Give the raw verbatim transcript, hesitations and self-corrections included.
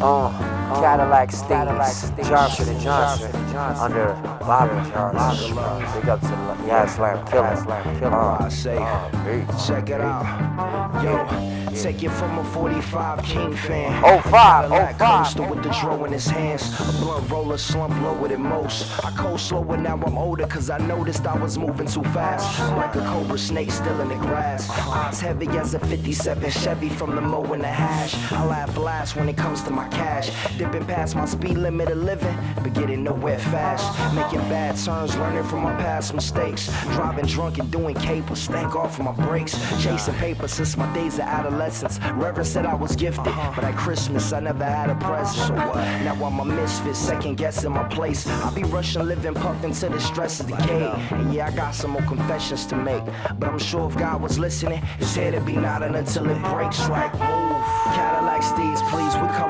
Uh, Cadillac Steez, Johnson and Johnson, under Bobby Johnson. Big up to the Yaz Slam Killer. Uh, I say, check it out. Yo, take it from a forty-five King fan. Oh five, oh Cadillac five. coaster with the dro in his hands. A blunt roller slump lower than most. I cold slower now I'm older cause I noticed I was moving too fast. Like a cobra snake still in the grass. Eyes heavy as a fifty-seven Chevy from the mo and the hash. I laugh last when it comes to my cash. Dipping past my speed limit of living, but getting nowhere fast. Making bad turns, learning from my past mistakes. Driving drunk and doing capers, thank God for my brakes. Chasing paper since my days of adolescence. Reverend said I was gifted, but at Christmas I never had a present. So what? Now I'm a misfit, second guessing my place. I be rushing, living, puffing till the stress is decayed. And yeah, I got some more confessions to make, but I'm sure if God was listening, his head would be nodding until it breaks. Like move, Cadillac Steez, please